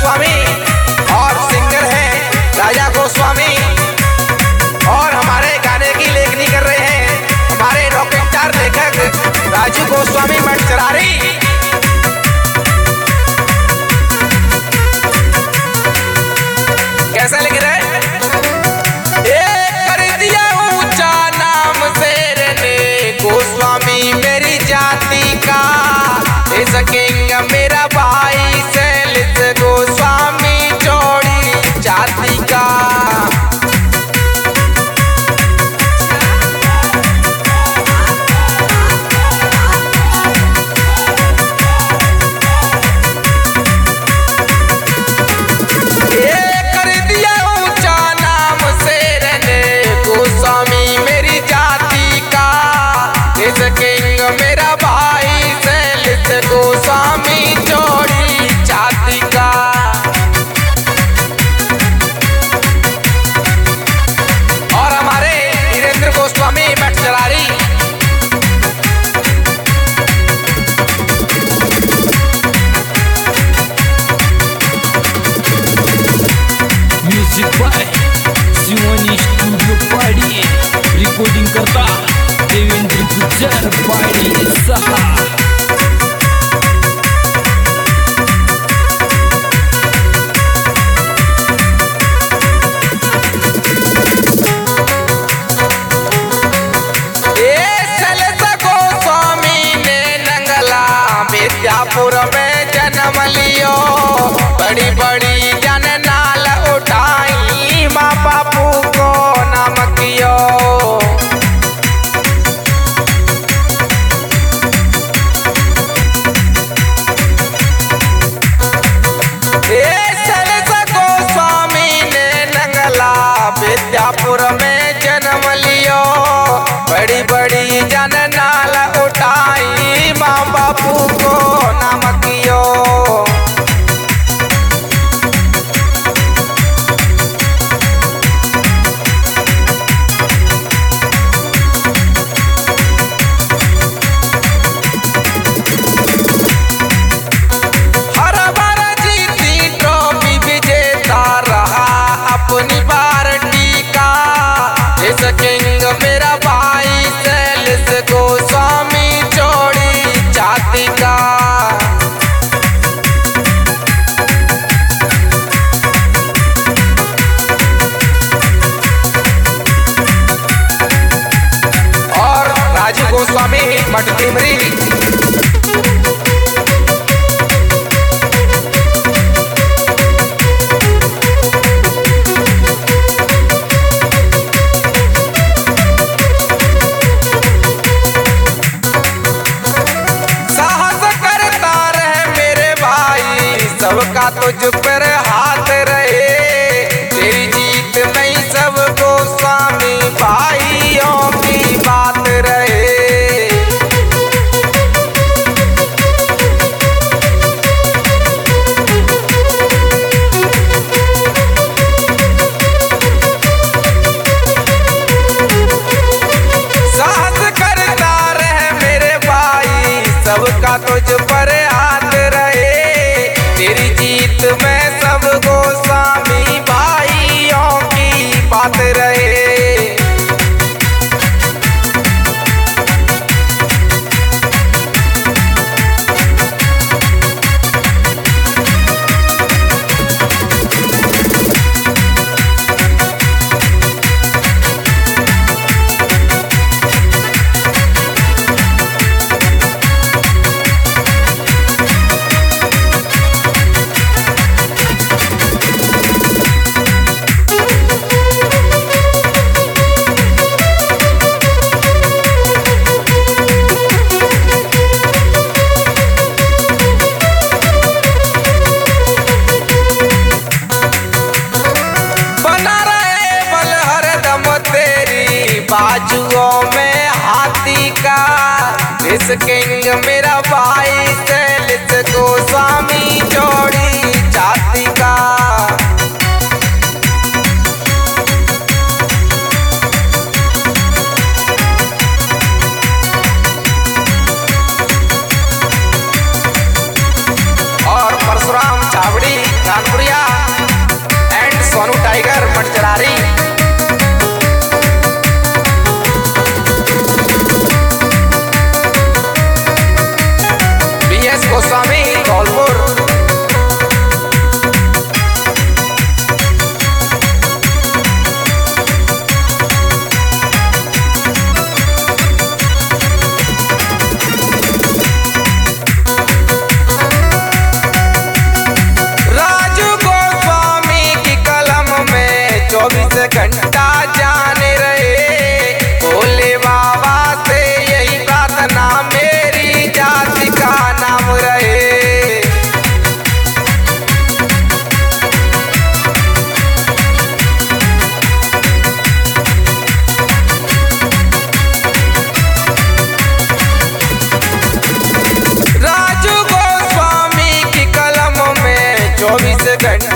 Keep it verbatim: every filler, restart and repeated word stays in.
गोस्वामी और सिंगर हैं राजा गोस्वामी और हमारे गाने की लेखनी कर रहे हैं हमारे रॉकेट स्टार लेखक राजू गोस्वामी मटचरारी। कैसा लिख रहे गोस्वामी मेरी जाति का सकेंगे मेरा भाई सैलिस गोस्वामी जोड़ी जाति का। किंग मेरा भाई सैलिस गोस्वामी जोड़ी जाति का। और हमारे Virendra Goswami Matcharari. Music by Shivani studio Padi recording करता देवेंद्र गुज्जर पाड़ी सहा। विद्यापुर में जन्म लियो बड़ी बड़ी जन नाल उठाई माँ बापू को नाम कियो। गोस्वामी ने नंगला विद्यापुर में जन्म लियो बड़ी बड़ी जन नाल उठाई माँ बापू को नाम कियो। हर बार जीती ट्रॉफी विजेता रहा अपनी पार्टी का इस किंग मेरा भाई सैलिस गोस्वामी जोड़ी जाति का। और राजू गोस्वामी मटटिमरी। सबका तुझ पर हाथ रहे तेरी जीत नहीं सब गोस्वामी भाइयों की बात रहे। साहस करता रहे मेरे भाई सबका तुझ पर हाथ रहे तेरी जीत में सब गोस्वामी भाइयों की बात रहे। बाजुओं में हाथी का इस किंग मेरा भाई सैलिस गोस्वामी जोड़ी जाति का। और परशुराम चावड़ी कानपुरी। चौबीस घंटे